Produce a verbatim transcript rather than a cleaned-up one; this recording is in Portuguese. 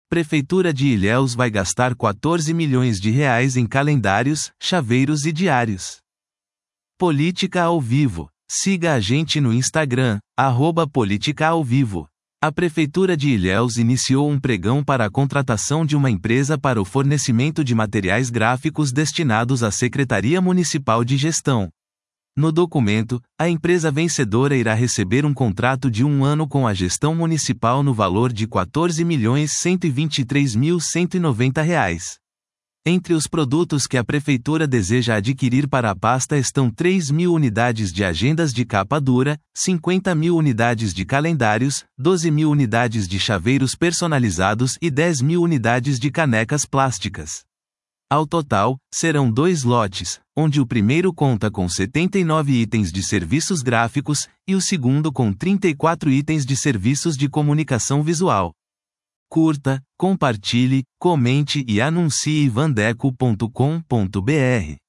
Prefeitura de Ilhéus vai gastar quatorze milhões de reais em calendários, chaveiros e diários. Política ao vivo. Siga a gente no Instagram, arroba Política ao Vivo. A Prefeitura de Ilhéus iniciou um pregão para a contratação de uma empresa para o fornecimento de materiais gráficos destinados à Secretaria Municipal de Gestão. No documento, a empresa vencedora irá receber um contrato de um ano com a gestão municipal no valor de quatorze milhões cento e vinte e três mil cento e noventa reais. Entre os produtos que a Prefeitura deseja adquirir para a pasta estão três mil unidades de agendas de capa dura, cinquenta mil unidades de calendários, doze mil unidades de chaveiros personalizados e dez mil unidades de canecas plásticas. Ao total, serão dois lotes, onde o primeiro conta com setenta e nove itens de serviços gráficos, e o segundo com trinta e quatro itens de serviços de comunicação visual. Curta, compartilhe, comente e anuncie vandeco ponto com ponto br.